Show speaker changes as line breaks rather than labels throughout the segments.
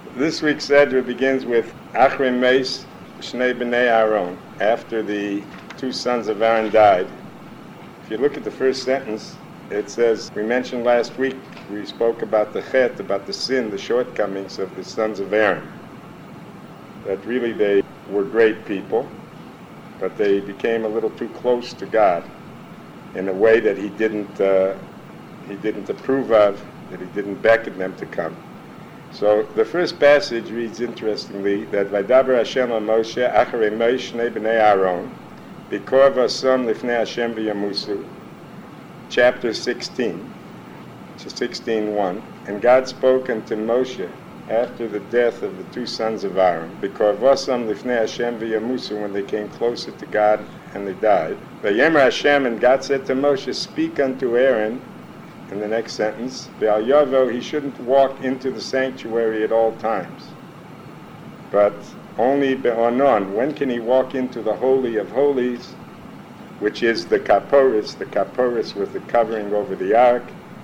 This week's Sedra begins with Achre Meis Shnei B'nei Aaron, after the two sons of Aaron died. If you look at the first sentence, it says, we mentioned last week, we spoke about the chet, about the sin, the shortcomings of the sons of Aaron. That really they were great people, but they became a little too close to God in a way that he didn't approve of, that he didn't beckon them to come. So the first passage reads interestingly that Vaydaber Hashem al Moshe Acharei Moshe Shnei B'nei Aaron B'kor Vason Lifnei Hashem V'Yamusu, chapter 16, 16:1. And God spoke unto Moshe after the death of the two sons of Aaron, B'kor Vason Lifnei Hashem V'Yamusu, when they came closer to God and they died. Vayemer Hashem, and God said to Moshe, speak unto Aaron. In the next sentence, Be'al Yavo, he shouldn't walk into the sanctuary at all times, but only Be'onon. When can he walk into the Holy of Holies, which is the Kaporis with the covering over the ark?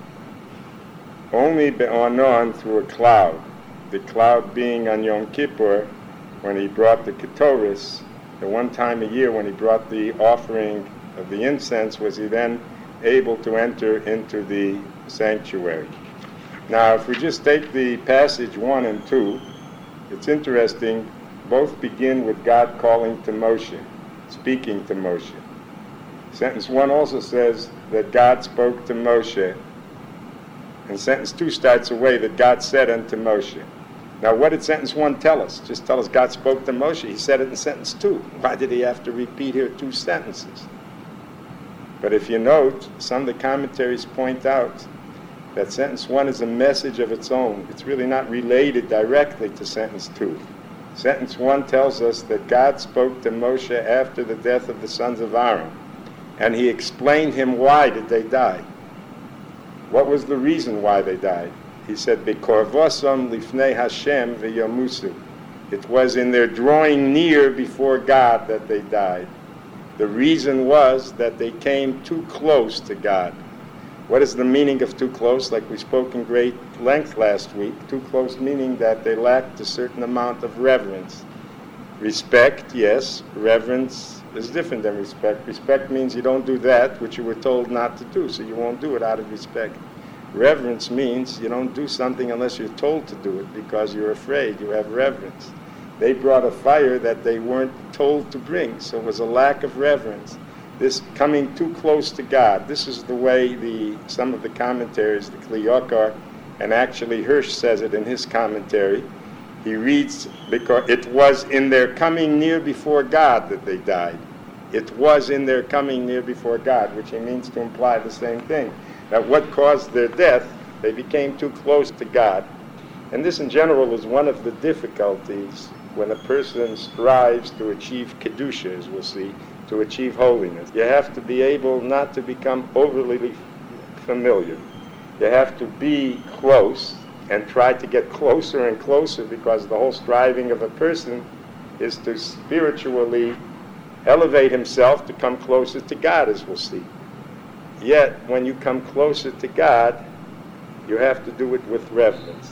Only Be'onon, through a cloud. The cloud being on Yom Kippur, when he brought the Ketoris, the one time a year when he brought the offering of the incense, was he then able to enter into the sanctuary. Now, if we just take the passage 1 and 2, it's interesting, both begin with God calling to Moshe, speaking to Moshe. Sentence 1 also says that God spoke to Moshe, and sentence 2 starts away that God said unto Moshe. Now, what did sentence 1 tell us? Just tell us God spoke to Moshe. He said it in sentence 2. Why did he have to repeat here 2 sentences? But if you note, some of the commentaries point out that sentence 1 is a message of its own. It's really not related directly to sentence 2. Sentence 1 tells us that God spoke to Moshe after the death of the sons of Aaron, and he explained him why did they die. What was the reason why they died? He said, B'korvosom lifnei Hashem v'yamusu. It was in their drawing near before God that they died. The reason was that they came too close to God. What is the meaning of too close? Like we spoke in great length last week. Too close meaning that they lacked a certain amount of reverence. Respect, yes. Reverence is different than respect. Respect means you don't do that which you were told not to do, so you won't do it out of respect. Reverence means you don't do something unless you're told to do it because you're afraid. You have reverence. They brought a fire that they weren't told to bring, so it was a lack of reverence. This coming too close to God. This is the way some of the commentaries, the Kli Yakar, and actually Hirsch says it in his commentary. He reads, because it was in their coming near before God that they died. It was in their coming near before God, which he means to imply the same thing. That what caused their death, they became too close to God. And this in general is one of the difficulties when a person strives to achieve Kedusha, as we'll see, to achieve holiness. You have to be able not to become overly familiar. You have to be close and try to get closer and closer, because the whole striving of a person is to spiritually elevate himself to come closer to God, as we'll see. Yet, when you come closer to God, you have to do it with reverence.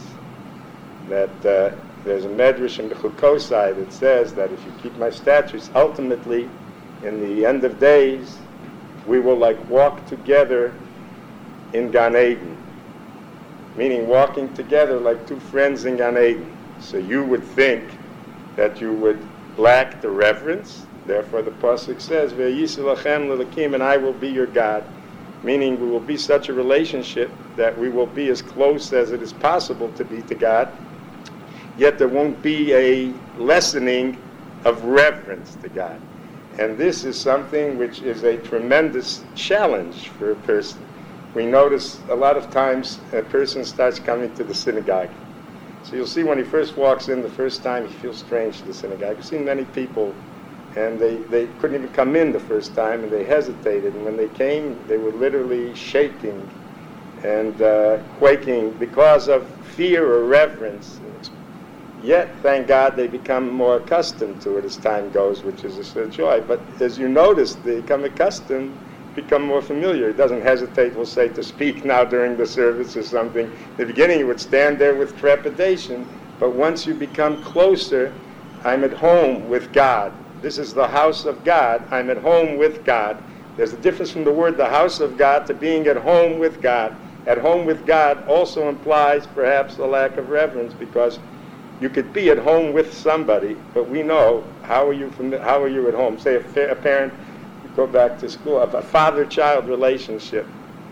That there's a medrash in the Chukosai that says that if you keep my statutes, ultimately, in the end of days, we will walk together in Gan Eden. Meaning walking together like two friends in Gan Eden. So you would think that you would lack the reverence. Therefore the Pasuk says, Ve'yisel lachem l'elakim, and I will be your God. Meaning we will be such a relationship that we will be as close as it is possible to be to God, yet there won't be a lessening of reverence to God. And this is something which is a tremendous challenge for a person. We notice a lot of times a person starts coming to the synagogue. So you'll see when he first walks in the first time, he feels strange to the synagogue. I've seen many people, and they couldn't even come in the first time, and they hesitated. And when they came, they were literally shaking and quaking because of fear or reverence. Yet, thank God, they become more accustomed to it as time goes, which is a joy. But as you notice, they become accustomed, become more familiar. He doesn't hesitate, we'll say, to speak now during the service or something. In the beginning, he would stand there with trepidation. But once you become closer, I'm at home with God. This is the house of God. I'm at home with God. There's a difference from the word the house of God to being at home with God. At home with God also implies perhaps a lack of reverence, because you could be at home with somebody, but we know, how are you at home? Say a parent, go back to school, a father-child relationship.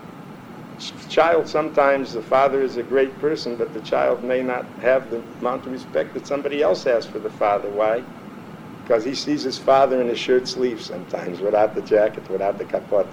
Child, sometimes the father is a great person, but the child may not have the amount of respect that somebody else has for the father. Why? Because he sees his father in his shirt sleeves sometimes, without the jacket, without the capote.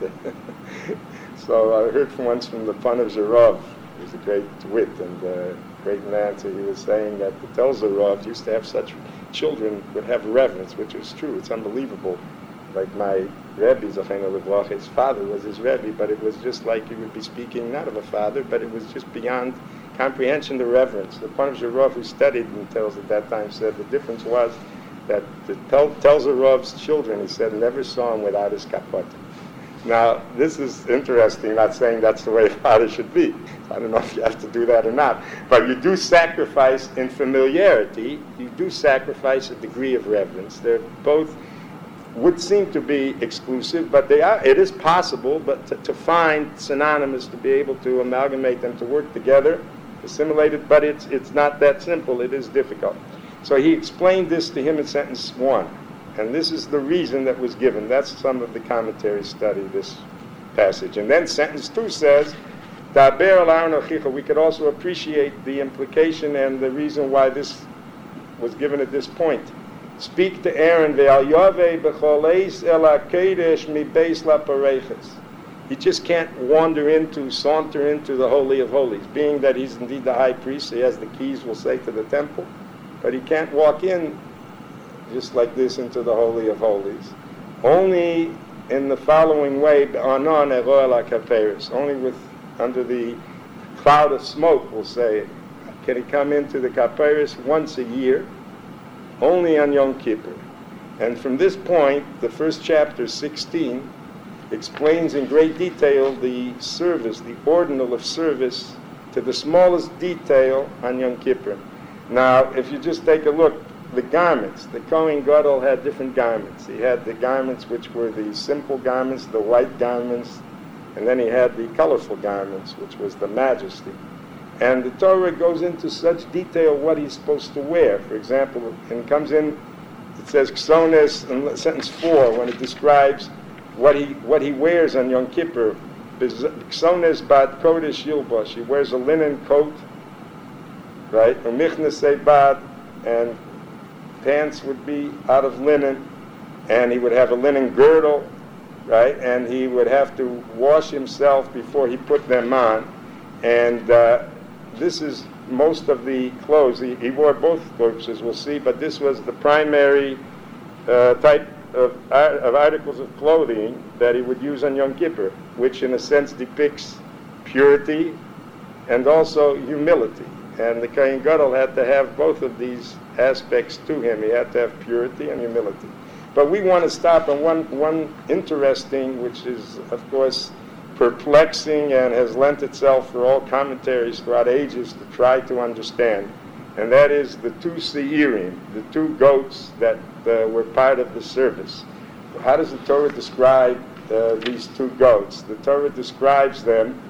So I heard once from the Panov's Rav, who's a great wit and a great man, so he was saying that the Telzer Rav used to have such children would have reverence, which is true. It's unbelievable. Like my Rebbe, Zachenu Livlach, his father was his Rebbe, but it was just like you would be speaking not of a father, but it was just beyond comprehension, the reverence. The Panov's Rav, who studied in Telz at that time, said the difference was that the Telzer Rav's children, he said, never saw him without his capote. Now, this is interesting, not saying that's the way a father should be. I don't know if you have to do that or not. But you do sacrifice in familiarity, you do sacrifice a degree of reverence. They're both would seem to be exclusive, but they are. It is possible, but to find synonymous, to be able to amalgamate them, to work together, assimilated, but it's not that simple. It is difficult. So he explained this to him in sentence 1. And this is the reason that was given. That's some of the commentaries study this passage. And then sentence 2 says, Daber al Aaron Achicha. We could also appreciate the implication and the reason why this was given at this point. Speak to Aaron, ve'al yovei b'choleis el ha'kedesh mibeis lapareches. He just can't saunter into the Holy of Holies. Being that he's indeed the high priest, he has the keys, we'll say, to the temple. But he can't walk in just like this into the Holy of Holies. Only in the following way, only under the cloud of smoke, we'll say, can he come into the Kaperis once a year, only on Yom Kippur. And from this point, the first chapter, 16, explains in great detail the service, the ordinal of service, to the smallest detail on Yom Kippur. Now, if you just take a look, the garments, the Kohen Gadol had different garments. He had the garments which were the simple garments, the white garments, and then he had the colorful garments, which was the majesty. And the Torah goes into such detail what he's supposed to wear. For example, and comes in, it says Ksones in sentence 4 when it describes what he wears on Yom Kippur. Ksones bat kodesh yilbosh. He wears a linen coat, right? Umichnesei bat, and pants would be out of linen, and he would have a linen girdle, right? And he would have to wash himself before he put them on. And this is most of the clothes. He wore both clothes, as we'll see, but this was the primary type of articles of clothing that he would use on Yom Kippur, which in a sense depicts purity and also humility. And the Kohen Gadol had to have both of these aspects to him. He had to have purity and humility. But we want to stop on one interesting, which is, of course, perplexing and has lent itself for all commentaries throughout ages to try to understand. And that is the 2 seirim, the 2 goats that were part of the service. How does the Torah describe these 2 goats? The Torah describes them,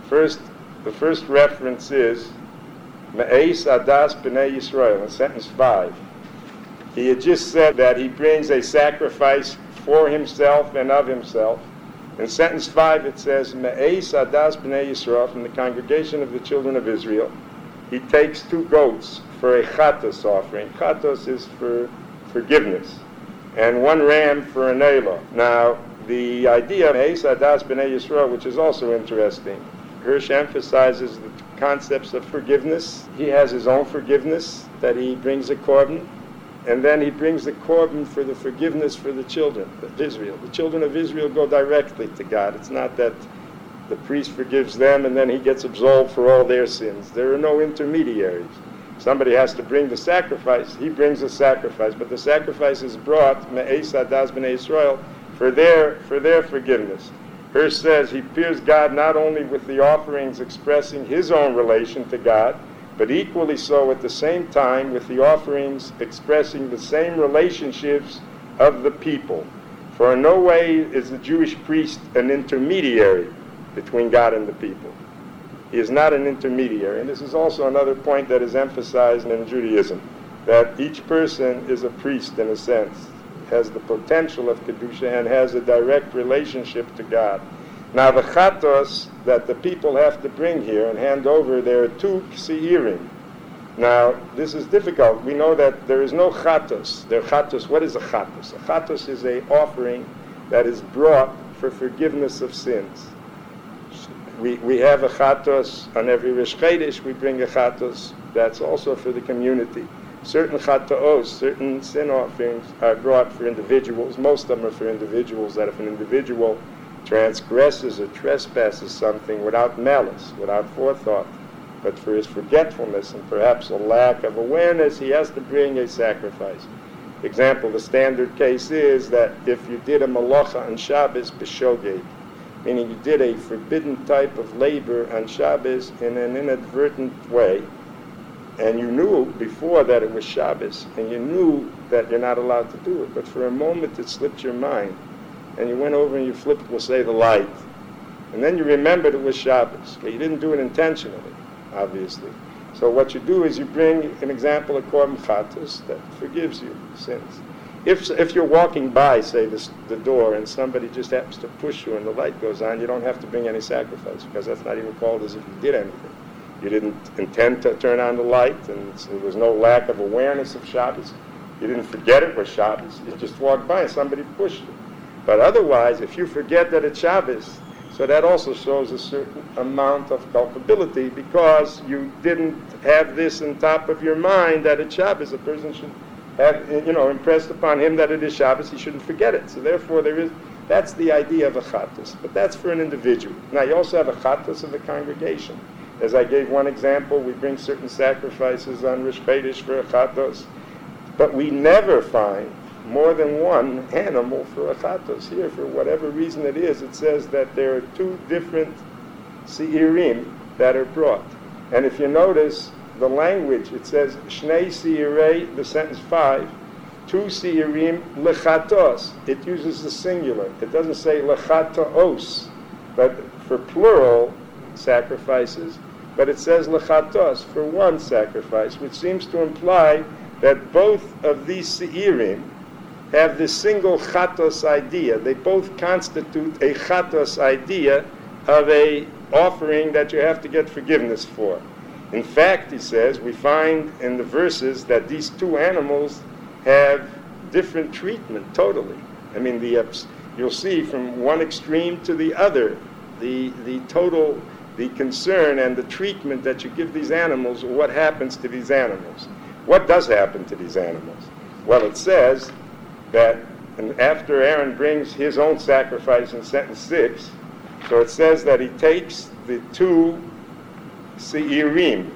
the first reference is Me'es Adas B'nai Yisrael, in sentence 5. He had just said that he brings a sacrifice for himself and of himself. In sentence 5 it says, Me'es Adas B'nai Yisrael, from the congregation of the children of Israel. He takes 2 goats for a chatos offering. Chatos is for forgiveness. And 1 ram for an elah. Now, the idea of Me'es Adas B'nai Yisrael, which is also interesting, Hirsch emphasizes the concepts of forgiveness. He has his own forgiveness that he brings a korban, and then he brings the korban for the forgiveness for the children of Israel. The children of Israel go directly to God. It's not that the priest forgives them and then he gets absolved for all their sins. There are no intermediaries. Somebody has to bring the sacrifice. He brings the sacrifice, but the sacrifice is brought Me'es Adas B'nai Yisrael for their forgiveness. Hirsch says he fears God not only with the offerings expressing his own relation to God, but equally so at the same time with the offerings expressing the same relationships of the people. For in no way is the Jewish priest an intermediary between God and the people. He is not an intermediary. And this is also another point that is emphasized in Judaism, that each person is a priest in a sense, has the potential of Kedusha and has a direct relationship to God. Now the chatos that the people have to bring here and hand over, there are two seirim. Now this is difficult. We know that there is no chatos. What is a chatos? A chatos is an offering that is brought for forgiveness of sins. We have a chatos on every Rosh Chodesh. We bring a chatos. That's also for the community. Certain chataos, certain sin offerings are brought for individuals. Most of them are for individuals, that if an individual transgresses or trespasses something without malice, without forethought, but for his forgetfulness and perhaps a lack of awareness, he has to bring a sacrifice. Example, the standard case is that if you did a malacha on Shabbos b'shogeg, meaning you did a forbidden type of labor on Shabbos in an inadvertent way, and you knew before that it was Shabbos, and you knew that you're not allowed to do it, but for a moment it slipped your mind, and you went over and you flipped, we'll say, the light, and then you remembered it was Shabbos, but you didn't do it intentionally, obviously. So what you do is you bring an example of korban chatos that forgives you sins. If you're walking by, say, the door, and somebody just happens to push you and the light goes on, you don't have to bring any sacrifice, because that's not even called as if you did anything. You didn't intend to turn on the light, and there was no lack of awareness of Shabbos. You didn't forget it was Shabbos. You just walked by and somebody pushed you. But otherwise, if you forget that it's Shabbos, so that also shows a certain amount of culpability, because you didn't have this on top of your mind that it's Shabbos. A person should have, impressed upon him that it is Shabbos. He shouldn't forget it. So therefore, that's the idea of a chatos. But that's for an individual. Now, you also have a chatos of the congregation. As I gave one example, we bring certain sacrifices on Rosh Chodesh for a chatos, but we never find more than one animal for a chatos. Here, for whatever reason it is, it says that there are two different seirim that are brought. And if you notice the language, it says shnei seirei, the sentence 5, two seirim lechatos. It uses the singular. It doesn't say lechatos, but for plural sacrifices, but it says lechatos, for one sacrifice, which seems to imply that both of these seirim have this single chatos idea. They both constitute a chatos idea of a offering that you have to get forgiveness for. In fact, he says, we find in the verses that these two animals have different treatment totally. I mean, you'll see from one extreme to the other, the concern and the treatment that you give these animals, what happens to these animals. What does happen to these animals? Well, it says that after Aaron brings his own sacrifice in sentence 6, so it says that he takes the two seirim,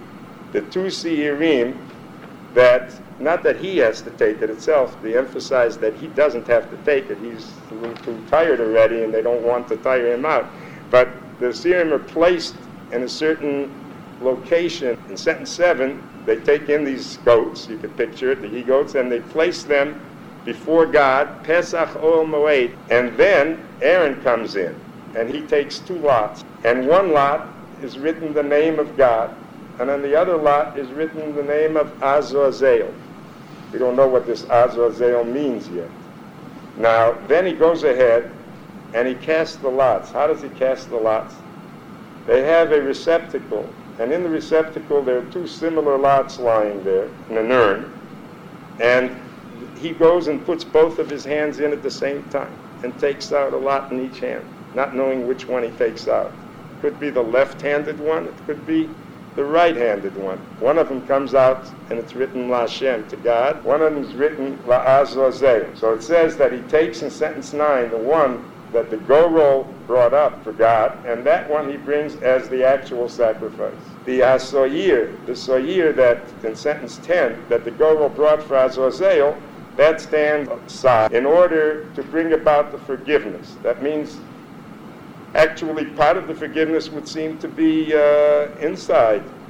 that, not that he has to take it itself, they emphasize that he doesn't have to take it. He's a little too tired already and they don't want to tire him out. But the seirim are placed in a certain location. In sentence 7, they take in these goats, you can picture it, the he-goats, and they place them before God, Pesach Ol Moed, and then Aaron comes in, and he takes 2 lots, and one lot is written the name of God, and on the other lot is written the name of Azazel. We don't know what this Azazel means yet. Now, then he goes ahead, and he casts the lots. How does he cast the lots? They have a receptacle, and in the receptacle there are 2 similar lots lying there in an urn, and he goes and puts both of his hands in at the same time and takes out a lot in each hand, not knowing which one he takes out. It could be the left-handed one, it could be the right-handed one. One of them comes out and it's written La Hashem, to God. One of them is written La Azazel. So it says that he takes in sentence 9 the one that the Gorol brought up for God, and that one he brings as the actual sacrifice. The soyer that in sentence 10 that the Gorol brought for Azazel, that stands aside in order to bring about the forgiveness. That means actually part of the forgiveness would seem to be inside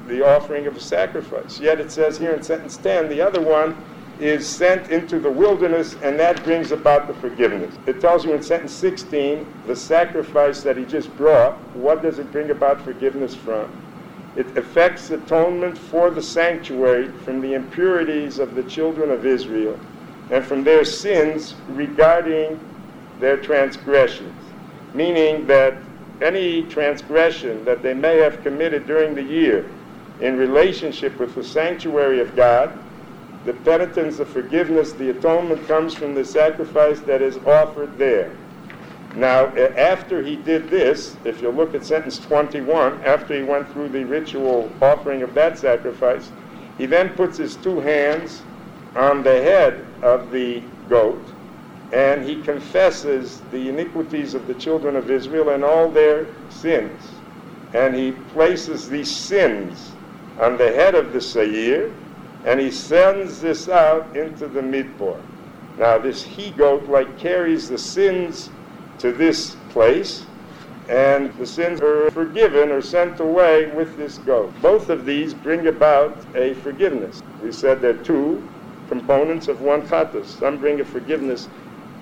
the offering of a sacrifice. Yet it says here in sentence 10, the other one is sent into the wilderness, and that brings about the forgiveness. It tells you in sentence 16, the sacrifice that he just brought, what does it bring about forgiveness from? It effects atonement for the sanctuary from the impurities of the children of Israel and from their sins regarding their transgressions, meaning that any transgression that they may have committed during the year in relationship with the sanctuary of God, the penitence, the forgiveness, the atonement comes from the sacrifice that is offered there. Now, after he did this, if you look at sentence 21, after he went through the ritual offering of that sacrifice, he then puts his two hands on the head of the goat, and he confesses the iniquities of the children of Israel and all their sins. And he places these sins on the head of the seir, and he sends this out into the midbar. Now, this he-goat carries the sins to this place, and the sins are forgiven or sent away with this goat. Both of these bring about a forgiveness. We said there are two components of one chatos. Some bring a forgiveness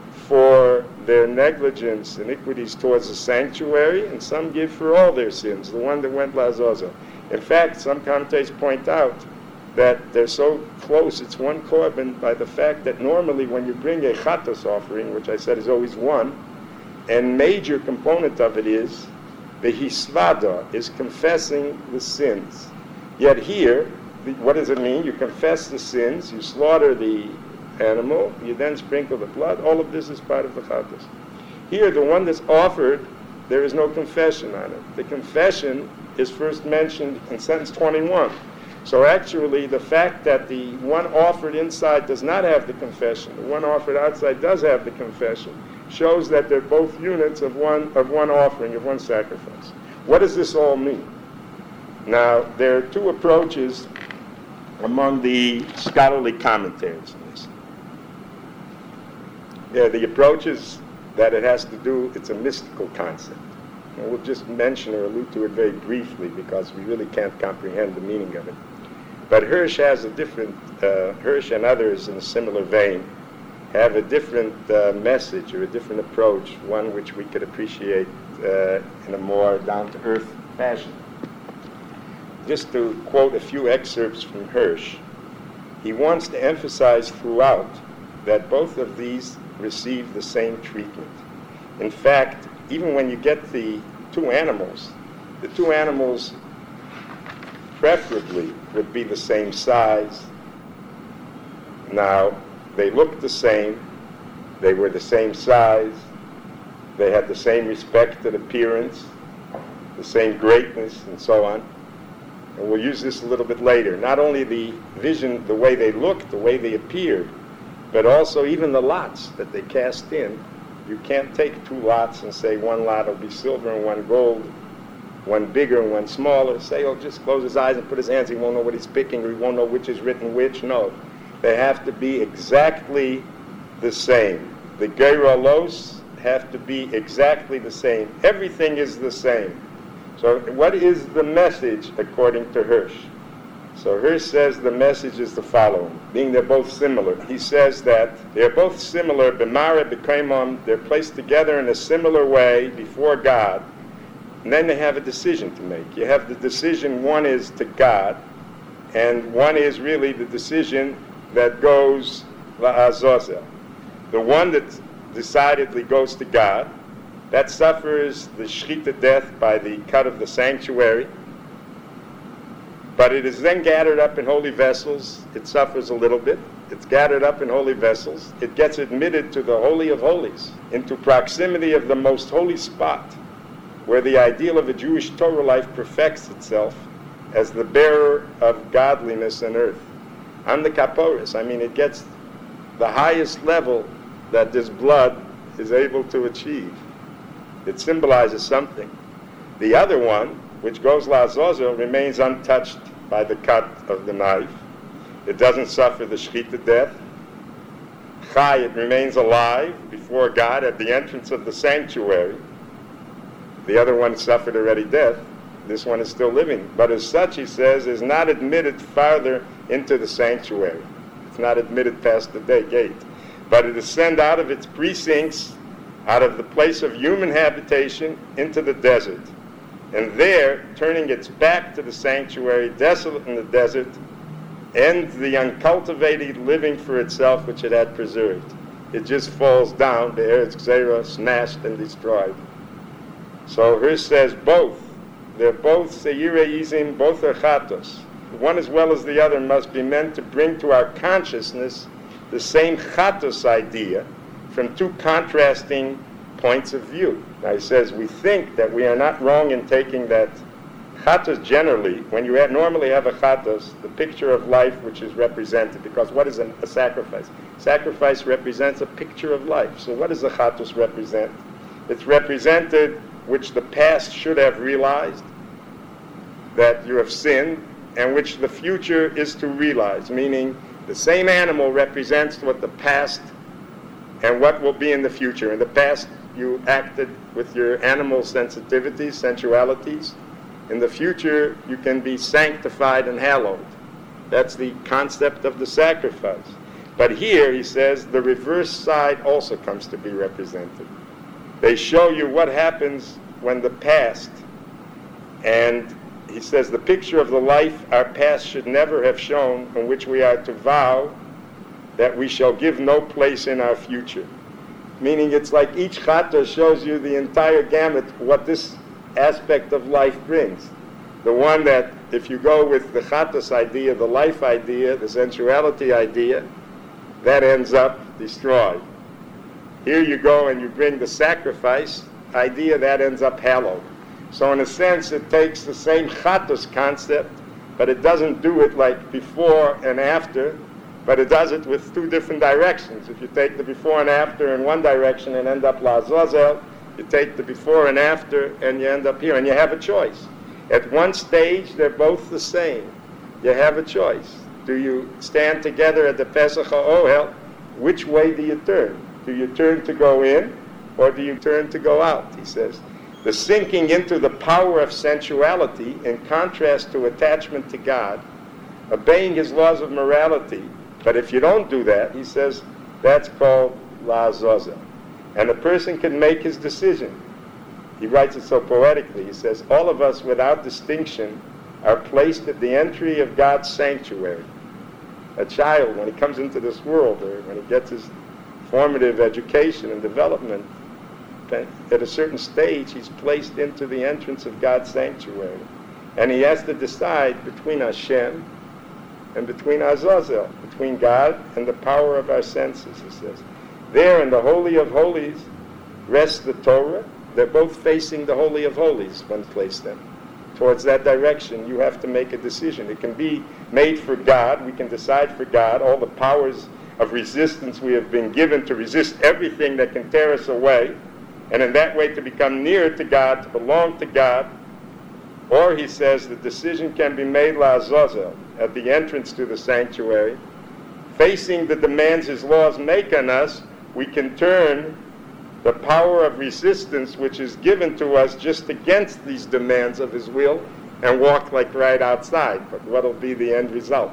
for their negligence, iniquities towards the sanctuary, and some give for all their sins, the one that went lazazel. In fact, some commentators point out that they're so close, it's one korban, by the fact that normally when you bring a chatos offering, which I said is always one, and major component of it is the hisvada, is confessing the sins. Yet here, what does it mean? You confess the sins, you slaughter the animal, you then sprinkle the blood. All of this is part of the chatos. Here, the one that's offered, there is no confession on it. The confession is first mentioned in sentence 21. So actually, the fact that the one offered inside does not have the confession, the one offered outside does have the confession, shows that they're both units of one offering, of one sacrifice. What does this all mean? Now, there are two approaches among the scholarly commentaries on this. The approach is that it has to do, it's a mystical concept. And we'll just mention or allude to it very briefly because we really can't comprehend the meaning of it. But Hirsch has a different, Hirsch and others in a similar vein have a different message or a different approach, one which we could appreciate in a more down-to-earth fashion. Just to quote a few excerpts from Hirsch, he wants to emphasize throughout that both of these receive the same treatment. In fact, even when you get the two animals preferably would be the same size. Now, they looked the same, they were the same size, they had the same respected appearance, the same greatness, and so on. And we'll use this a little bit later. Not only the vision, the way they looked, the way they appeared, but also even the lots that they cast in. You can't take two lots and say one lot will be silver and one gold, one bigger and one smaller. Say, oh, just close his eyes and put his hands, he won't know what he's picking, or he won't know which is written which. No. They have to be exactly the same. The geirolos have to be exactly the same. Everything is the same. So what is the message according to Hirsch? So Hirsch says the message is the following, being they're both similar. He says that they're both similar, b'mara b'kaimon, they're placed together in a similar way before God, and then they have a decision to make. You have the decision, one is to God, and one is really the decision that goes la'azazel. The one that decidedly goes to God, that suffers the shechita death by the cut of the sanctuary, but it is then gathered up in holy vessels. It suffers a little bit. It's gathered up in holy vessels. It gets admitted to the Holy of Holies, into proximity of the most holy spot, where the ideal of a Jewish Torah life perfects itself as the bearer of godliness on earth. On the kaporis, it gets the highest level that this blood is able to achieve. It symbolizes something. The other one, which goes la'azazel, remains untouched by the cut of the knife. It doesn't suffer the shechita death. Chai, it remains alive before God at the entrance of the sanctuary. The other one suffered already death. This one is still living. But as such, he says, is not admitted farther into the sanctuary. It's not admitted past the gate. But it is sent out of its precincts, out of the place of human habitation, into the desert. And there, turning its back to the sanctuary, desolate in the desert, ends the uncultivated living for itself which it had preserved. It just falls down, the Eretz Gzeira, smashed and destroyed. So Hirsch says both. They're both Seirei Izim, both are Chatos. One as well as the other must be meant to bring to our consciousness the same Chatos idea from two contrasting points of view. Now he says we think that we are not wrong in taking that Chatos generally, when you normally have a Chatos, the picture of life which is represented, because what is a sacrifice? Sacrifice represents a picture of life. So what does a Chatos represent? It's represented which the past should have realized, that you have sinned, and which the future is to realize, meaning the same animal represents what the past and what will be in the future. In the past, you acted with your animal sensitivities, sensualities. In the future, you can be sanctified and hallowed. That's the concept of the sacrifice. But here, he says, the reverse side also comes to be represented. They show you what happens when the past, and he says the picture of the life our past should never have shown, in which we are to vow that we shall give no place in our future. Meaning it's like each chata shows you the entire gamut, what this aspect of life brings. The one that, if you go with the chatas idea, the life idea, the sensuality idea, that ends up destroyed. Here you go and you bring the sacrifice idea, that ends up hallowed. So in a sense, it takes the same chatos concept, but it doesn't do it like before and after, but it does it with two different directions. If you take the before and after in one direction and end up La'azazel, you take the before and after and you end up here, and you have a choice. At one stage, they're both the same. You have a choice. Do you stand together at the Pesach HaOhel? Which way do you turn? Do you turn to go in, or do you turn to go out? He says, the sinking into the power of sensuality in contrast to attachment to God, obeying his laws of morality. But if you don't do that, he says, that's called La'azazel. And a person can make his decision. He writes it so poetically. He says, all of us without distinction are placed at the entry of God's sanctuary. A child, when he comes into this world, or when he gets his formative education and development, at a certain stage, he's placed into the entrance of God's sanctuary. And he has to decide between Hashem and between Azazel, between God and the power of our senses, he says. There in the Holy of Holies rests the Torah. They're both facing the Holy of Holies when placed them. Towards that direction, you have to make a decision. It can be made for God. We can decide for God. All the powers of resistance we have been given to resist everything that can tear us away, and in that way to become nearer to God, to belong to God. Or, he says, the decision can be made La'azazel, at the entrance to the sanctuary. Facing the demands his laws make on us, we can turn the power of resistance which is given to us just against these demands of his will and walk like right outside. But what will be the end result?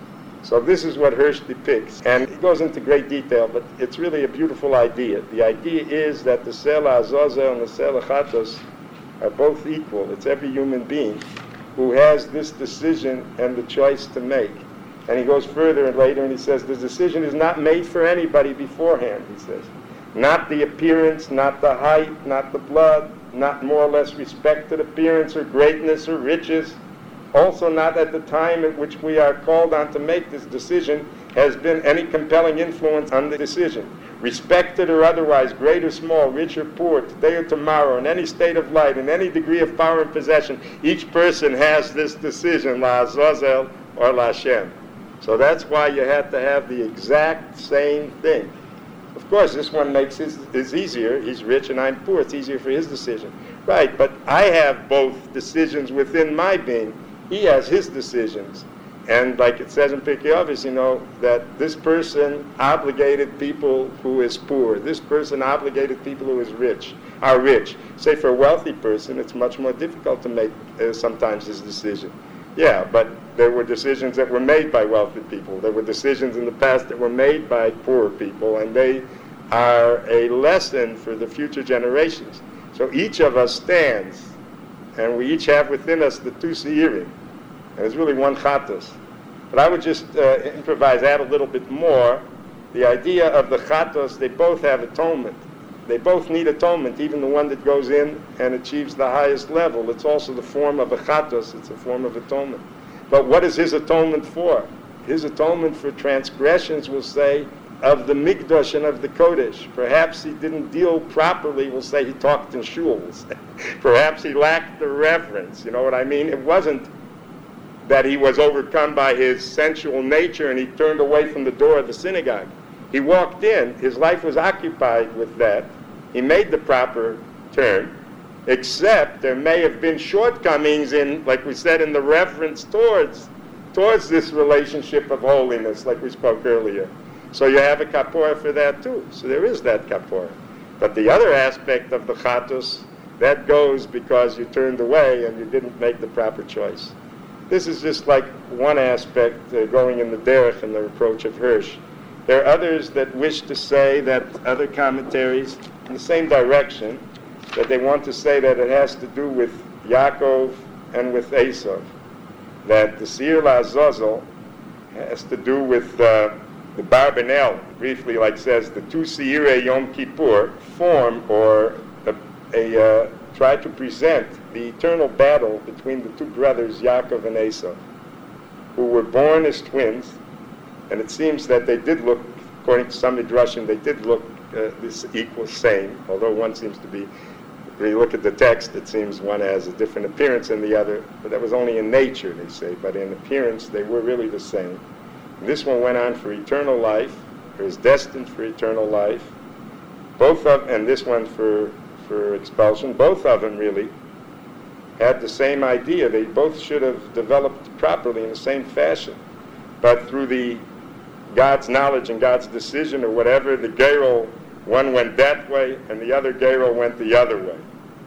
So this is what Hirsch depicts. And he goes into great detail, but it's really a beautiful idea. The idea is that the Sela Azazel and the Sela Chatos are both equal. It's every human being who has this decision and the choice to make. And he goes further and later and he says the decision is not made for anybody beforehand, he says. Not the appearance, not the height, not the blood, not more or less respected appearance or greatness or riches. Also not at the time at which we are called on to make this decision has been any compelling influence on the decision. Respected or otherwise, great or small, rich or poor, today or tomorrow, in any state of life, in any degree of power and possession, each person has this decision, La'azazel or La'Shem. So that's why you have to have the exact same thing. Of course, this one makes is easier. He's rich and I'm poor. It's easier for his decision. Right, but I have both decisions within my being. He has his decisions. And like it says in Pirkei Avos, that this person obligated people who is poor. This person obligated people who are rich. Say for a wealthy person, it's much more difficult to make sometimes this decision. Yeah, but there were decisions that were made by wealthy people. There were decisions in the past that were made by poor people, and they are a lesson for the future generations. So each of us stands, and we each have within us the two seirim. And there's really one chatos. But I would just improvise, add a little bit more. The idea of the chatos, they both have atonement. They both need atonement, even the one that goes in and achieves the highest level. It's also the form of a chatos. It's a form of atonement. But what is his atonement for? His atonement for transgressions, we'll say, of the Mikdash and of the Kodesh. Perhaps he didn't deal properly, we'll say he talked in shuls. Perhaps he lacked the reverence, you know what I mean? It wasn't that he was overcome by his sensual nature and he turned away from the door of the synagogue. He walked in, his life was occupied with that. He made the proper turn, except there may have been shortcomings in, like we said, in the reverence towards this relationship of holiness, like we spoke earlier. So you have a kapora for that too. So there is that kapora. But the other aspect of the chatos, that goes because you turned away and you didn't make the proper choice. This is just like one aspect going in the derech and the reproach of Hirsch. There are others that wish to say that other commentaries in the same direction, that they want to say that it has to do with Yaakov and with Esav. That the Seir LaAzazel has to do with the Barbanel, briefly like says, the two Seirei Yom Kippur form or try to present the eternal battle between the two brothers, Yaakov and Esav, who were born as twins, and it seems that they did look, according to some Midrashim, they did look this equal same, although one seems to be, when you look at the text, it seems one has a different appearance than the other, but that was only in nature, they say, but in appearance they were really the same. And this one went on for eternal life, or is destined for eternal life, and this one for expulsion. Both of them really had the same idea. They both should have developed properly in the same fashion. But through God's knowledge and God's decision or whatever, the Gerol, one went that way and the other Gerol went the other way.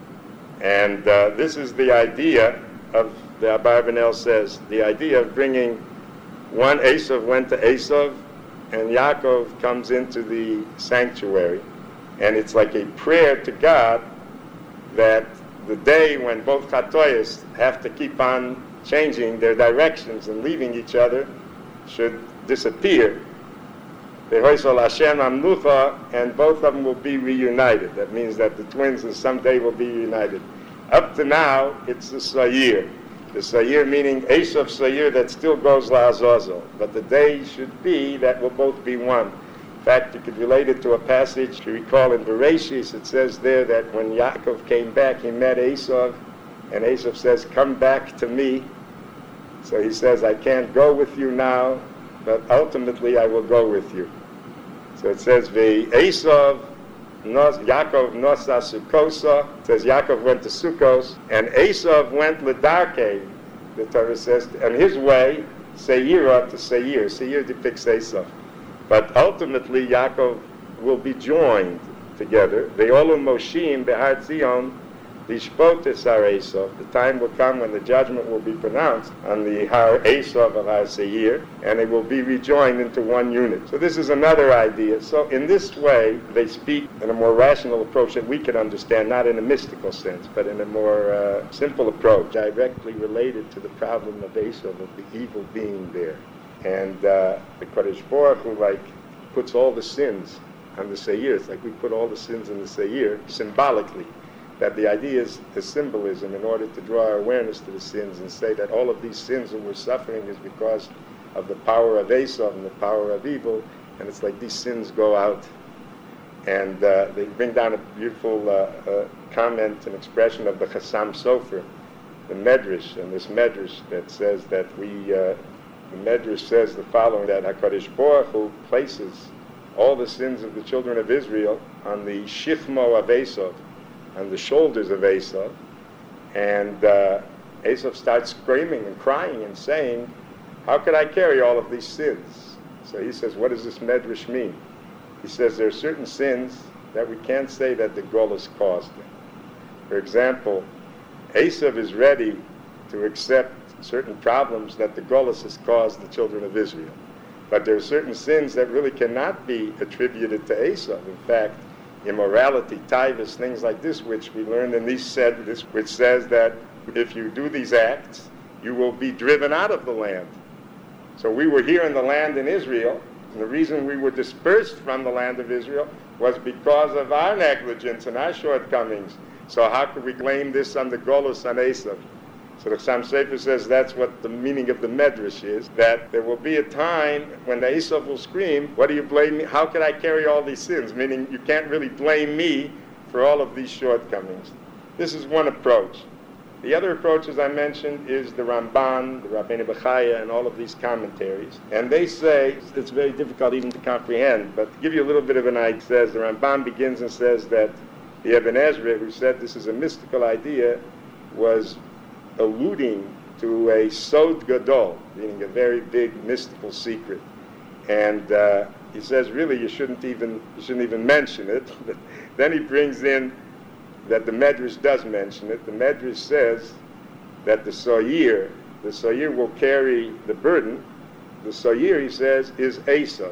And this is the idea of, the Abarbanel says, the idea of bringing one, Esav went to Esav, and Yaakov comes into the sanctuary. And it's like a prayer to God that the day when both chatoyas have to keep on changing their directions and leaving each other should disappear. Ve'hoisol Hashem amnucha, and both of them will be reunited. That means that the twins someday will be united. Up to now, it's the Sayir. The Sayir meaning Esav Sayir that still goes LaAzazel. But the day should be that will both be one. In fact, you could relate it to a passage you recall in Bereshis. It says there that when Yaakov came back, he met Esav, and Esav says, "Come back to me." So he says, "I can't go with you now, but ultimately I will go with you." So it says, Esav, Yaakov nosa Sukkosa. It says Yaakov went to Sukkos, and Esav went L'darkei, the Torah says, and his way, Seirah to Seir. Seir depicts Esav. But ultimately, Yaakov will be joined together. Ve'olu Moshim be'Har Zion lishpot es Har Esav. The time will come when the judgment will be pronounced on the Har Esav of Har Seir, and they will be rejoined into one unit. So this is another idea. So in this way, they speak in a more rational approach that we can understand, not in a mystical sense, but in a more simple approach, directly related to the problem of Esav, of the evil being there. And the Kodesh Baruch Hu puts all the sins on the Seir. It's like we put all the sins in the Seir symbolically. That the idea is symbolism in order to draw our awareness to the sins and say that all of these sins that we're suffering is because of the power of Esav and the power of evil. And it's like these sins go out. And they bring down a beautiful comment and expression of the Chassam Sofer, the Medrash, and this Medrash that says that the Medrash says the following, that HaKadosh Baruch Hu places all the sins of the children of Israel on the Shichmo of Esav, on the shoulders of Esav, and Esav starts screaming and crying and saying, how could I carry all of these sins? So he says, what does this medrash mean? He says there are certain sins that we can't say that the Golus caused them. For example, Esav is ready to accept certain problems that the Golus has caused the children of Israel. But there are certain sins that really cannot be attributed to Esav. In fact, immorality, taivas, things like this, which we learned in these sedras, which says that if you do these acts, you will be driven out of the land. So we were here in the land in Israel, and the reason we were dispersed from the land of Israel was because of our negligence and our shortcomings. So how could we blame this on the Golus, on Esav? So the Chassam Sofer says that's what the meaning of the Medrash is, that there will be a time when the Esav will scream, what do you blame me? How could I carry all these sins? Meaning you can't really blame me for all of these shortcomings. This is one approach. The other approach, as I mentioned, is the Ramban, the Rabbeinu Bechaya, and all of these commentaries. And they say, it's very difficult even to comprehend, but to give you a little bit of an idea, says, the Ramban begins and says that the Ibn Ezra, who said this is a mystical idea, was alluding to a Sod Gadol, meaning a very big mystical secret. And he says, really, you shouldn't even mention it. Then he brings in that the Medrash does mention it. The Medrash says that the Soyer will carry the burden. The Soyer, he says, is Esav.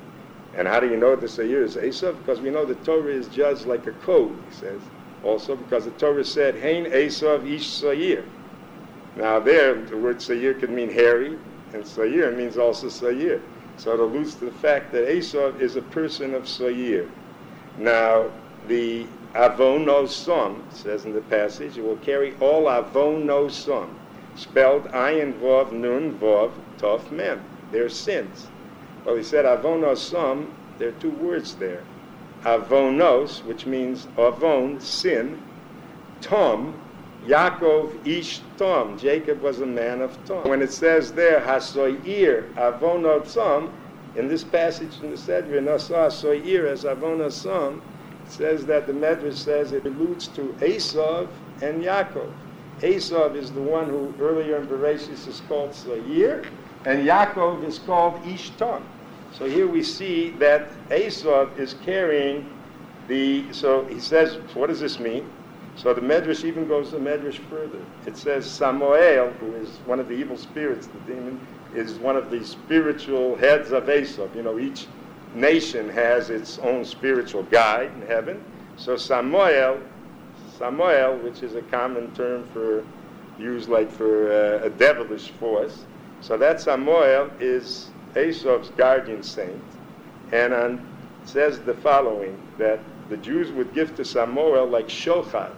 And how do you know the Soyer is Esav? Because we know the Torah is judged like a code, he says. Also because the Torah said, Hein Esav ish Soyer. Now there, the word Soyer could mean hairy, and Soyer means also Soyer. So it alludes to the fact that Esav is a person of Soyer. Now, the Avonosom, says in the passage, it will carry all Avonosom, spelled Ayin Vav Nun Vav Tov Mem. They're sins. Well, he said Avonosom, there are two words there. Avonos, which means Avon, sin, Tom, Yaakov ish Tom, Jacob was a man of Tom. When it says there, Hasoyer Avonosom, in this passage in the Sedra, Nasa Hasoyer as Avonosom, says that the Medrash says it alludes to Esav and Yaakov. Esav is the one who earlier in Bereshis is called Soyer, and Yaakov is called Ishtam. So here we see that Esav is carrying so he says, what does this mean? So the Medrash even goes the Medrash further. It says Samuel, who is one of the evil spirits, the demon, is one of the spiritual heads of Esav. You know, each nation has its own spiritual guide in heaven. So Samuel, which is a common term used like for a devilish force. So that Samuel is Esav's guardian saint. And it says the following, that the Jews would give to Samuel like shochad,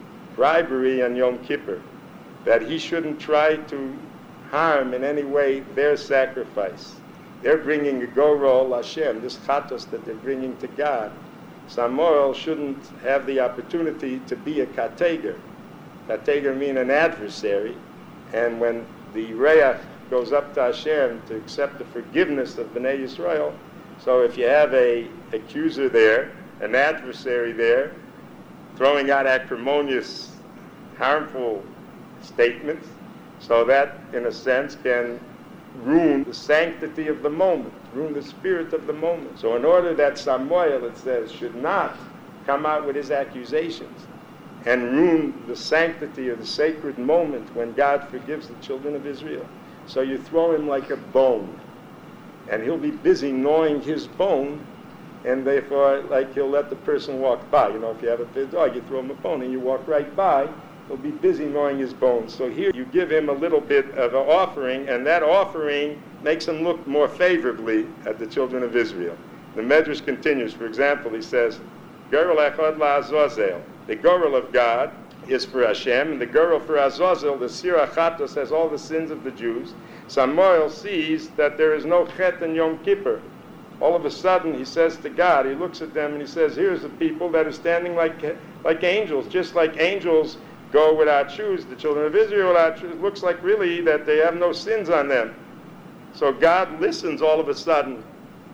bribery on Yom Kippur, that he shouldn't try to harm in any way their sacrifice. They're bringing a gorol Hashem, this chatos that they're bringing to God. Samuel shouldn't have the opportunity to be a kateger. Kateger means an adversary. And when the reach goes up to Hashem to accept the forgiveness of Bnei Yisrael, so if you have a accuser there, an adversary there, throwing out acrimonious, harmful statements, so that, in a sense, can ruin the sanctity of the moment, ruin the spirit of the moment. So in order that Samuel, it says, should not come out with his accusations and ruin the sanctity of the sacred moment when God forgives the children of Israel, so you throw him like a bone, and he'll be busy gnawing his bone, and therefore, like, he'll let the person walk by. You know, if you have a big dog, you throw him a bone and you walk right by, he'll be busy gnawing his bones. So here you give him a little bit of an offering, and that offering makes him look more favorably at the children of Israel. The Medrash continues. For example, he says, Gerel echad la'azazel. The Gerel of God is for Hashem, and the Gerel for Azazel, the Sir Achatos, has all the sins of the Jews. Samuel sees that there is no chet in Yom Kippur. All of a sudden, he says to God, he looks at them and he says, here's a people that are standing like angels, just like angels go without shoes, the children of Israel without shoes. It looks like really that they have no sins on them. So God listens all of a sudden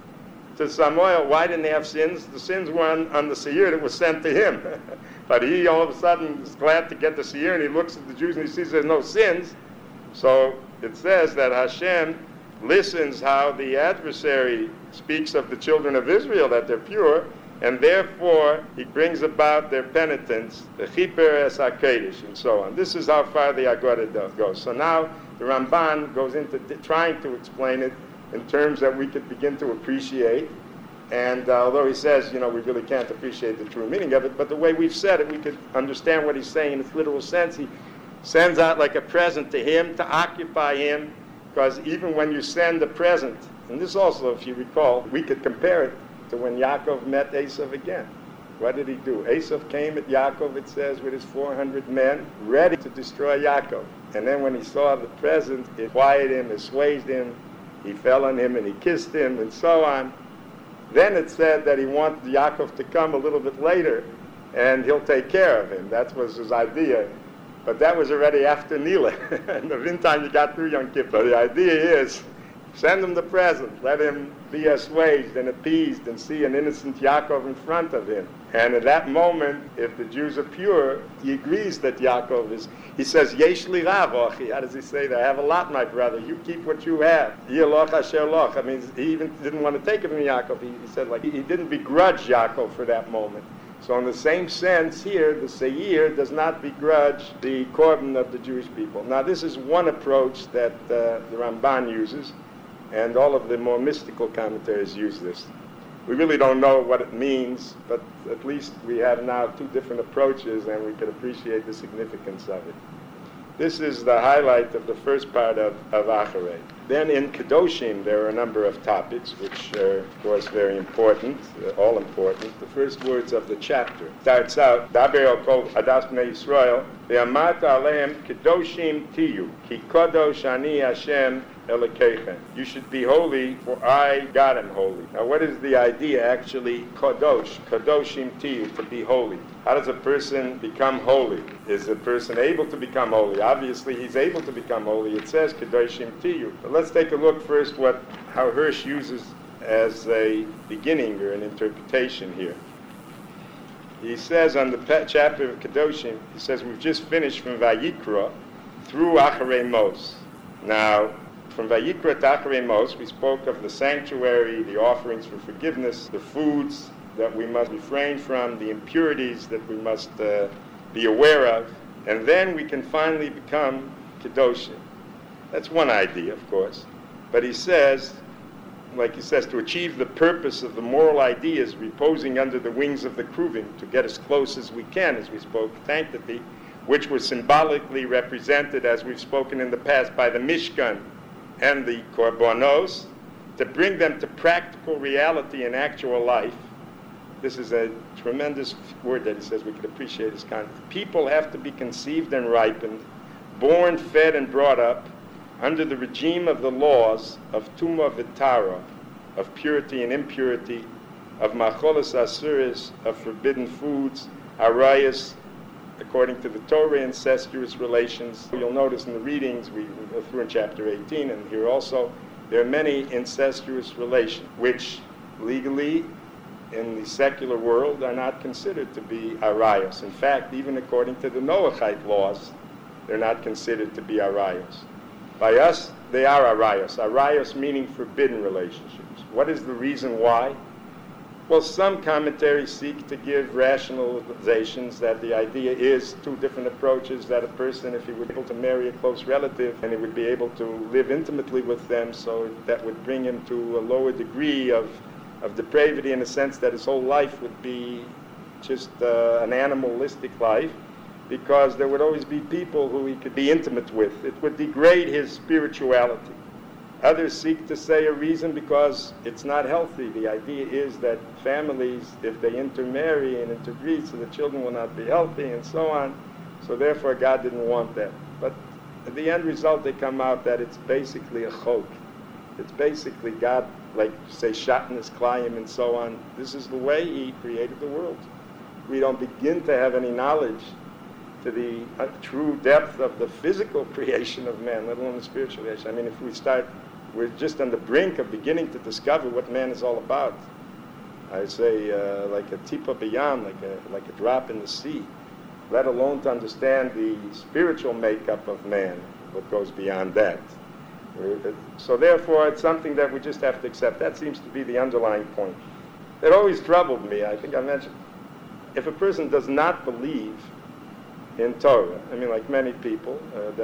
to Samuel. Why didn't they have sins? The sins were on the seir that was sent to him. But he all of a sudden is glad to get the seir, and he looks at the Jews and he sees there's no sins. So it says that Hashem listens how the adversary speaks of the children of Israel, that they're pure, and therefore he brings about their penitence, the Chiper es HaKadosh, and so on. This is how far the Aguda goes. So now the Ramban goes into trying to explain it in terms that we could begin to appreciate. And although he says, we really can't appreciate the true meaning of it, but the way we've said it, we could understand what he's saying in its literal sense. He sends out like a present to him, to occupy him, because even when you send a present, and this also, if you recall, we could compare it to when Yaakov met Esav again. What did he do? Esav came at Yaakov, it says, with his 400 men, ready to destroy Yaakov. And then when he saw the present, it quieted him, assuaged him, he fell on him and he kissed him, and so on. Then it said that he wanted Yaakov to come a little bit later, and he'll take care of him. That was his idea. But that was already after Nila. And the meantime, you got through Yom Kippur. The idea is, send him the present. Let him be assuaged and appeased and see an innocent Yaakov in front of him. And at that moment, if the Jews are pure, he agrees that Yaakov is, he says, Yesh li rav, ochi. How does he say that? I have a lot, my brother. You keep what you have. Yeloch asher loch. I mean, he even didn't want to take it from Yaakov. He said, he didn't begrudge Yaakov for that moment. So in the same sense here, the Seir does not begrudge the korban of the Jewish people. Now this is one approach that the Ramban uses, and all of the more mystical commentaries use this. We really don't know what it means, but at least we have now two different approaches, and we can appreciate the significance of it. This is the highlight of the first part of Acharei. Then in Kedoshim, there are a number of topics, which are, of course, very important, all important. The first words of the chapter starts out, Daber el kol adas bnei Yisrael, ve'amata alehem Kedoshim tiyu, ki kodosh ani Hashem Elokeichem. You should be holy, for I, God, am holy. Now, what is the idea, actually? Kadosh, Kadoshim tiyu, to be holy. How does a person become holy? Is a person able to become holy? Obviously, he's able to become holy. It says Kadoshim tiyu. But let's take a look first how Hirsch uses as a beginning or an interpretation here. He says on the chapter of Kedoshim, he says we've just finished from Vayikra through Acharei Mos. Now, from Vayikra to Acharei Mos, we spoke of the sanctuary, the offerings for forgiveness, the foods that we must refrain from, the impurities that we must be aware of, and then we can finally become Kedoshim. That's one idea, of course. But he says, to achieve the purpose of the moral ideas reposing under the wings of the Kruvim, to get as close as we can, as we spoke, sanctity, which was symbolically represented, as we've spoken in the past, by the Mishkan and the Korbanos, to bring them to practical reality in actual life. This is a tremendous word that he says we could appreciate his content. People have to be conceived and ripened, born, fed, and brought up under the regime of the laws of Tumah V'Tara, of purity and impurity, of Macholas Asuris, of forbidden foods, Arayas, according to the Torah, incestuous relations. You'll notice in the readings, we go through in chapter 18, and here also, there are many incestuous relations, which legally, in the secular world, are not considered to be arayos. In fact, even according to the Noahide laws, they're not considered to be arayos. By us, they are arayos. Arayos meaning forbidden relationships. What is the reason why? Well, some commentaries seek to give rationalizations that the idea is two different approaches, that a person, if he would be able to marry a close relative, and he would be able to live intimately with them, so that would bring him to a lower degree of depravity, in the sense that his whole life would be just an animalistic life, because there would always be people who he could be intimate with. It would degrade his spirituality. Others seek to say a reason because it's not healthy. The idea is that families, if they intermarry and interbreed, so the children will not be healthy and so on. So therefore God didn't want that. But at the end result, they come out that it's basically a chok. It's basically God, like say Shatnez Klayim and so on. This is the way he created the world. We don't begin to have any knowledge to the true depth of the physical creation of man, let alone the spiritual creation. I mean, if we start, we're just on the brink of beginning to discover what man is all about. I say like a tipa b'yam, like a drop in the sea, let alone to understand the spiritual makeup of man, what goes beyond that. So therefore, it's something that we just have to accept. That seems to be the underlying point. It always troubled me, I think I mentioned, if a person does not believe in Torah, I mean, like many people,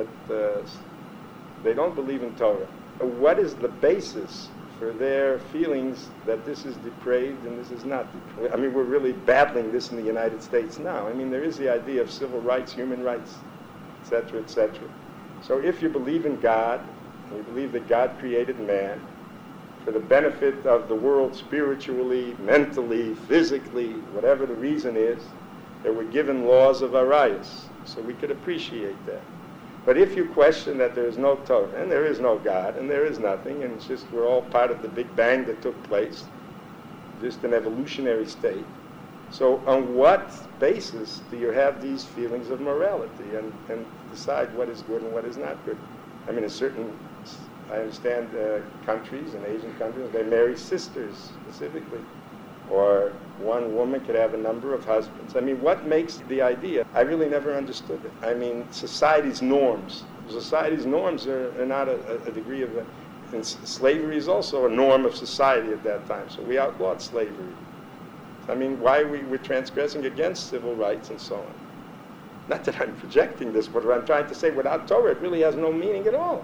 they don't believe in Torah. What is the basis for their feelings that this is depraved and this is not depraved? I mean, we're really battling this in the United States now. I mean, there is the idea of civil rights, human rights, etc., etc. So if you believe in God, and you believe that God created man for the benefit of the world spiritually, mentally, physically, whatever the reason is, that we're given laws of Arias, so we could appreciate that. But if you question that there is no Torah, and there is no God, and there is nothing, and it's just we're all part of the Big Bang that took place, just an evolutionary state, so on what basis do you have these feelings of morality and decide what is good and what is not good? I mean, I understand countries, in Asian countries, they marry sisters specifically. Or one woman could have a number of husbands. I mean, what makes the idea? I really never understood it. I mean, society's norms. Society's norms are not a degree of... And slavery is also a norm of society at that time. So we outlawed slavery. I mean, why we're transgressing against civil rights and so on. Not that I'm projecting this, but what I'm trying to say, without Torah, it really has no meaning at all.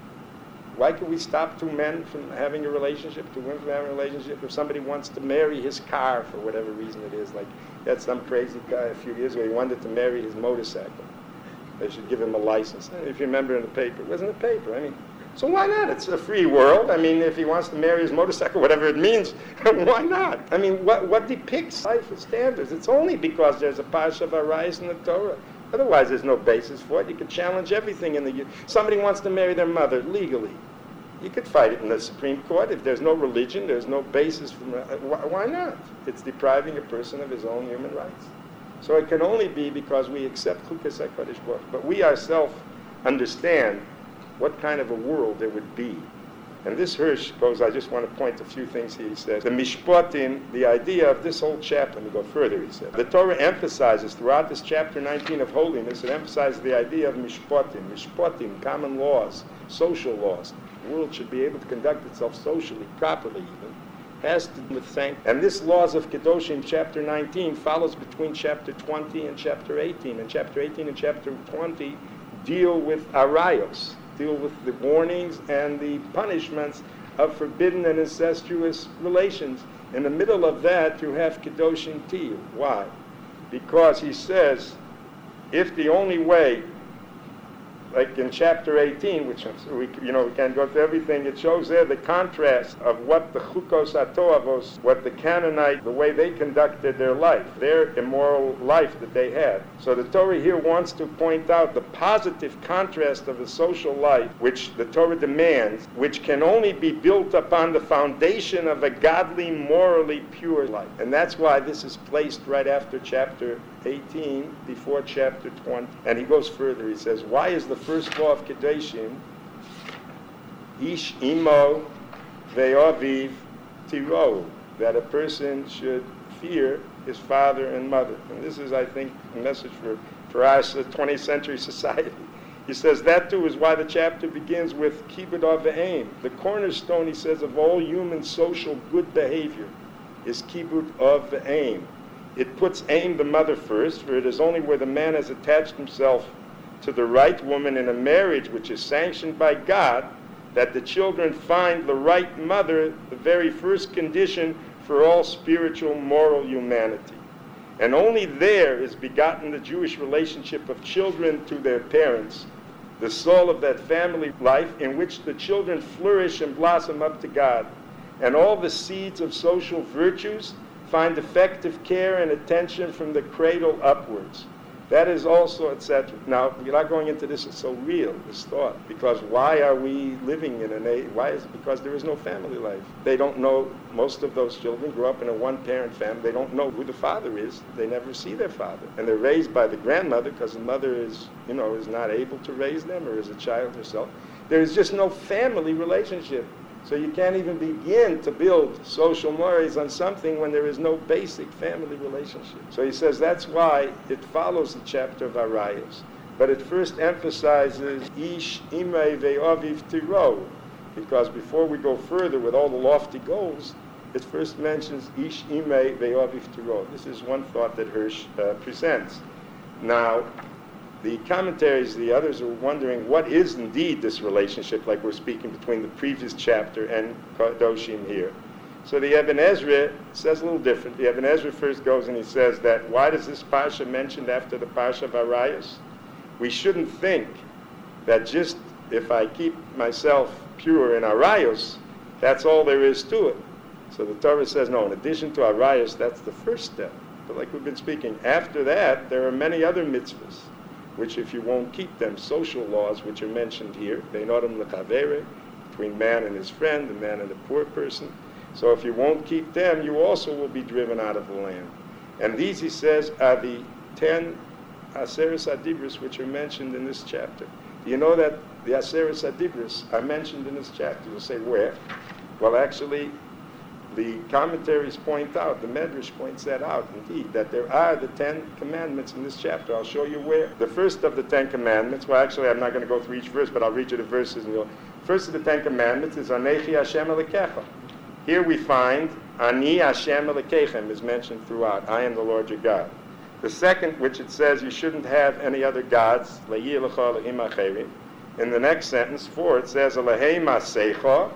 Why can we stop two men from having a relationship, two women from having a relationship? If somebody wants to marry his car for whatever reason it is, like that some crazy guy a few years ago, he wanted to marry his motorcycle. They should give him a license. If you remember in the paper, it wasn't a paper. I mean, so why not? It's a free world. I mean, if he wants to marry his motorcycle, whatever it means, why not? I mean, what depicts life as standards? It's only because there's a Parsha of Arayos in the Torah. Otherwise, there's no basis for it. You could challenge everything in the... Somebody wants to marry their mother legally. You could fight it in the Supreme Court. If there's no religion, there's no basis for... Why not? It's depriving a person of his own human rights. So it can only be because we accept Chukas HaKadosh Baruch Hu. But we ourselves understand what kind of a world there would be. And this Hirsch goes, I just want to point a few things he says. The Mishpatim, the idea of this whole chapter, let me go further, he said. The Torah emphasizes throughout this chapter 19 of holiness, it emphasizes the idea of Mishpatim, common laws, social laws. The world should be able to conduct itself socially, properly even. Has to do with thank. And this laws of Kedoshim, chapter 19, follows between chapter 20 and chapter 18. And chapter 18 and chapter 20 deal with Arayos, deal with the warnings and the punishments of forbidden and incestuous relations. In the middle of that, you have Kedoshim Tiyu. Why? Because he says, if the only way, like in chapter 18, which we can't go through everything, it shows there the contrast of what the Chukos HaToavos, what the Canaanite, the way they conducted their life, their immoral life that they had. So the Torah here wants to point out the positive contrast of the social life, which the Torah demands, which can only be built upon the foundation of a godly, morally pure life. And that's why this is placed right after chapter 18, before chapter 20. And he goes further. He says, why is the first law of Kedoshim, Ish imo ve'aviv tiro, that a person should fear his father and mother? And this is, I think, a message for us, the 20th century society. He says that too is why the chapter begins with Kibud av v'aim. The cornerstone, he says, of all human social good behavior is Kibud av v'aim. It puts aim, the mother, first, for it is only where the man has attached himself to the right woman in a marriage which is sanctioned by God that the children find the right mother, the very first condition for all spiritual, moral humanity. And only there is begotten the Jewish relationship of children to their parents, the soul of that family life in which the children flourish and blossom up to God. And all the seeds of social virtues find effective care and attention from the cradle upwards. That is also, etc. Now, we're not going into this, it's so real, this thought. Because why are we living in an age? Why is it? Because there is no family life. They don't know, most of those children grow up in a one-parent family. They don't know who the father is. They never see their father. And they're raised by the grandmother because the mother is not able to raise them or is a child herself. There is just no family relationship. So you can't even begin to build social mores on something when there is no basic family relationship. So he says that's why it follows the chapter of Arayos. But it first emphasizes Ish imei ve'aviv tiro, because before we go further with all the lofty goals, it first mentions Ish Imei Ve'aviv Tiro. This is one thought that Hirsch presents. Now, the commentaries, the others are wondering what is indeed this relationship, like we're speaking between the previous chapter and Kadoshim here. So the Ibn Ezra says a little different. The Ibn Ezra first goes and he says that why does this Parsha mentioned after the Parsha of Arayos? We shouldn't think that just if I keep myself pure in Arayos, that's all there is to it. So the Torah says, no, in addition to Arayos, that's the first step. But like we've been speaking, after that, there are many other mitzvahs, which if you won't keep them, social laws, which are mentioned here, Beinodim L'Chavere, between man and his friend, the man and the poor person. So if you won't keep them, you also will be driven out of the land. And these, he says, are the 10 Aseres Adibris which are mentioned in this chapter. Do you know that the Aseres Adibris are mentioned in this chapter? You'll say, where? Well, actually, the commentaries point out, the Medrash points that out, indeed, that there are the 10 commandments in this chapter. I'll show you where. The first of the 10 commandments, well, actually, I'm not going to go through each verse, but I'll read you the verses. And first of the 10 commandments is Anechi Hashem Elokecha. Here we find Ani Hashem Elokechem is mentioned throughout. I am the Lord your God. The second, which it says you shouldn't have any other gods, Le'yi Lecha Elohim Acherim. In the next sentence, 4, it says Elahei Masecha.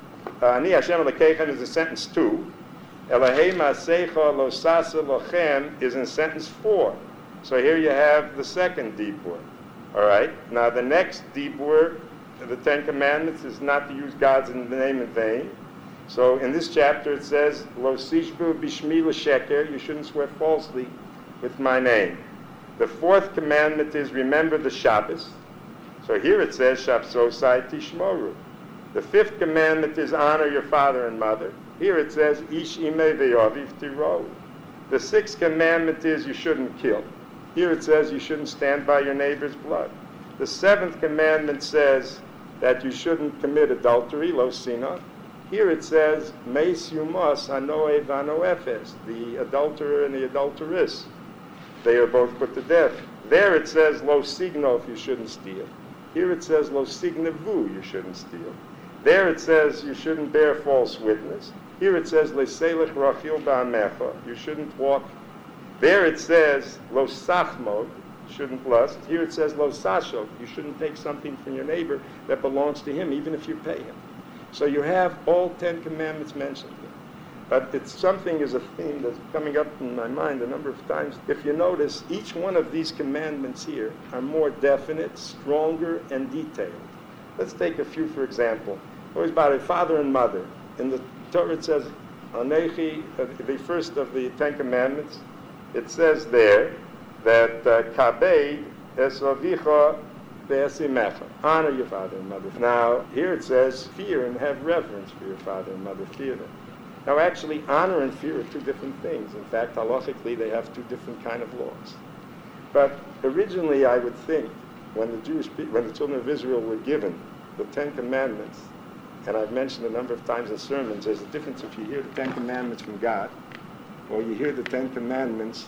Ani Hashem Elokechem is in sentence 2. Elahei Masecha Lo Sasa Lochem is in sentence 4. So here you have the second dibur. All right. Now the next dibur, the 10 commandments, is not to use God's name in vain. So in this chapter it says, Lo sishbu bishmi l'sheker, you shouldn't swear falsely with my name. The fourth commandment is remember the Shabbos. So here it says, Shabsosai tishmoru. The fifth commandment is honor your father and mother. Here it says, Ish imei ve'aviv tiro. The sixth commandment is you shouldn't kill. Here it says you shouldn't stand by your neighbor's blood. The seventh commandment says that you shouldn't commit adultery, lo sina. Here it says, Meis Yumos Hanoe Vanoefes, the adulterer and the adulteress. They are both put to death. There it says, Lo Signo, if you shouldn't steal. Here it says, Lo Signevu, you shouldn't steal. There it says, you shouldn't bear false witness. Here it says, Le Selech Rachil Ba'amecha, you shouldn't walk. There it says, Lo Sachmod, you shouldn't lust. Here it says, Lo Sashok, you shouldn't take something from your neighbor that belongs to him, even if you pay him. So you have all 10 commandments mentioned here. But it's something is a theme that's coming up in my mind a number of times. If you notice, each one of these commandments here are more definite, stronger, and detailed. Let's take a few, for example. Always about a father and mother. In the Torah it says, Anechi, the first of the 10 commandments, it says there that Kabed es avicha ve'esimecha. Honor your father and mother. Now, here it says, fear and have reverence for your father and mother. Fear them. Now, actually, honor and fear are two different things. In fact, halachically, they have two different kind of laws. But originally, I would think, when the children of Israel were given the 10 commandments, and I've mentioned a number of times in sermons, there's a difference if you hear the 10 commandments from God, or you hear the 10 commandments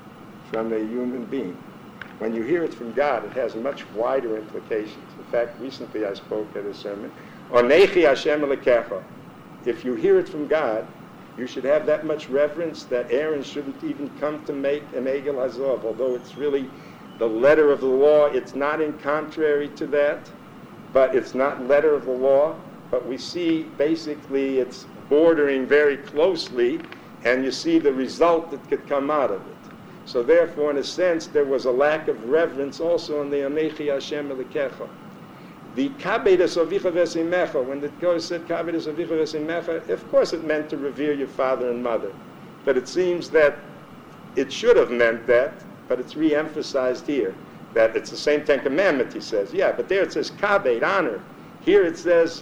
from a human being. When you hear it from God, it has much wider implications. In fact, recently I spoke at a sermon, Onechi Hashem Elokecha. If you hear it from God, you should have that much reverence that Aaron shouldn't even come to make an Egel Hazov, although it's really the letter of the law. It's not in contrary to that, but it's not letter of the law. But we see basically it's bordering very closely, and you see the result that could come out of it. So therefore, in a sense, there was a lack of reverence also in the Anechi Hashem Elokecha. The Kabed es avicha v'esimecha, when the Torah said Kabed es avicha v'esimecha, of course it meant to revere your father and mother. But it seems that it should have meant that, but it's re-emphasized here, that it's the same 10 commandments, he says. Yeah, but there it says Kabed, honor. Here it says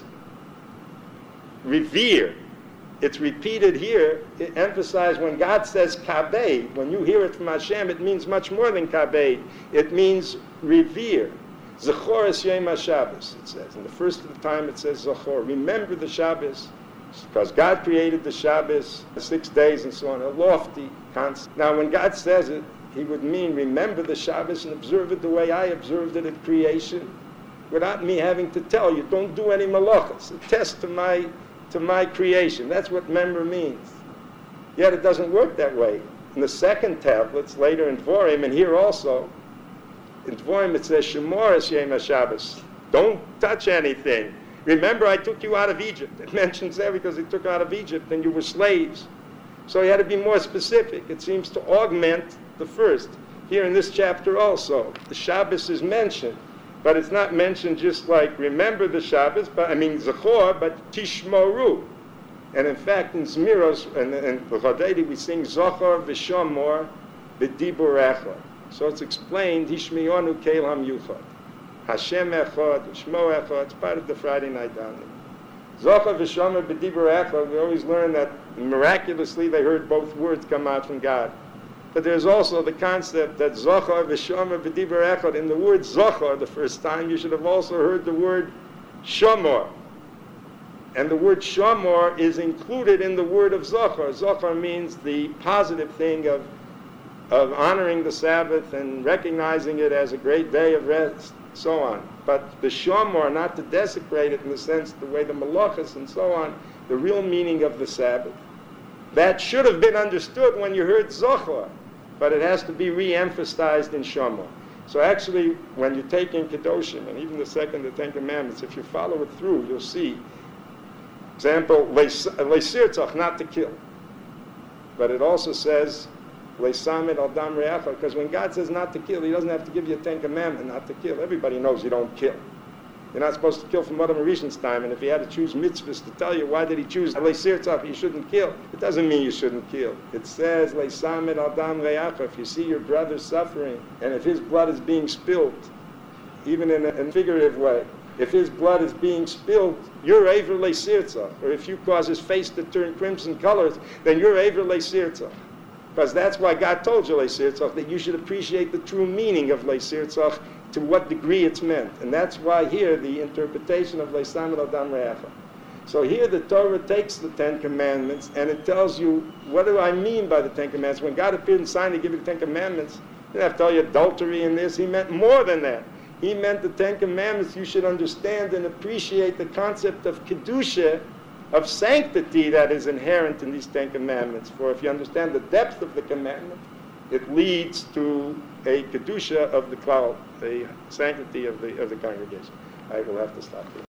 revere. It's repeated here. It emphasized when God says kabed, when you hear it from Hashem, it means much more than kabed. It means revere. Zachor es Yom HaShabbos, it says. And the first of the time it says Zachor. Remember the Shabbos, because God created the Shabbos, the 6 days and so on, a lofty concept. Now when God says it, he would mean remember the Shabbos and observe it the way I observed it at creation. without me having to tell you, don't do any malachas. Attest to my creation. That's what member means. Yet it doesn't work that way. In the second tablets, later in Dvorim, and here also, in Dvorim it says, Shemor es Yom HaShabbos. Don't touch anything. Remember, I took you out of Egypt. It mentions there because he took you out of Egypt and you were slaves. So he had to be more specific. It seems to augment the first. Here in this chapter also, the Shabbos is mentioned. But it's not mentioned just like, remember the Shabbos, Zachor, but Tishmoru. And in fact, in Zmiros and Chodedi, we sing Zachor v'Shomor v'Dibur Echad. So it's explained, Hishmiyonu Kelam Yuchad. Hashem Echad, Shmo Echad, it's part of the Friday night davening. Zachor v'Shomor v'Dibur Echad, we always learn that miraculously they heard both words come out from God. But there's also the concept that Zochar v'Shomor v'Dibur Echad, in the word Zochar the first time, you should have also heard the word Shomor. And the word Shomor is included in the word of Zochar. Zochar means the positive thing of honoring the Sabbath and recognizing it as a great day of rest, so on. But the Shomor, not to desecrate it in the sense the way the Malachas and so on, the real meaning of the Sabbath. That should have been understood when you heard Zochar, but it has to be re-emphasized in Shomor. So actually, when you take in Kedoshim, and even the second, the Ten Commandments, if you follow it through, you'll see, example, Leisirtzach, not to kill. But it also says, Leisamet al dam re'acha, because when God says not to kill, he doesn't have to give you a Ten Commandment not to kill. Everybody knows you don't kill. You're not supposed to kill from Adam Rishon's time, and if he had to choose mitzvahs to tell you why did he choose Leisirtzach, you shouldn't kill, it doesn't mean you shouldn't kill. It says, Leisamet al dam re'acha, if you see your brother suffering, and if his blood is being spilled, even in a figurative way, if his blood is being spilled, you're Aver Leisirtzach. Or if you cause his face to turn crimson colors, then you're Aver Leisirtzach. Because that's why God told you Leisirtzach, that you should appreciate the true meaning of Leisirtzach, to what degree it's meant. And that's why here the interpretation of Leisamet al dam re'acha. So here the Torah takes the Ten Commandments and it tells you, what do I mean by the Ten Commandments? When God appeared in Sinai to give you the Ten Commandments, he didn't have to tell you adultery in this. He meant more than that. He meant the Ten Commandments, you should understand and appreciate the concept of Kedusha, of sanctity that is inherent in these Ten Commandments. For if you understand the depth of the commandment, it leads to a Kedusha of the cloud, a sanctity of the congregation. I will have to stop here.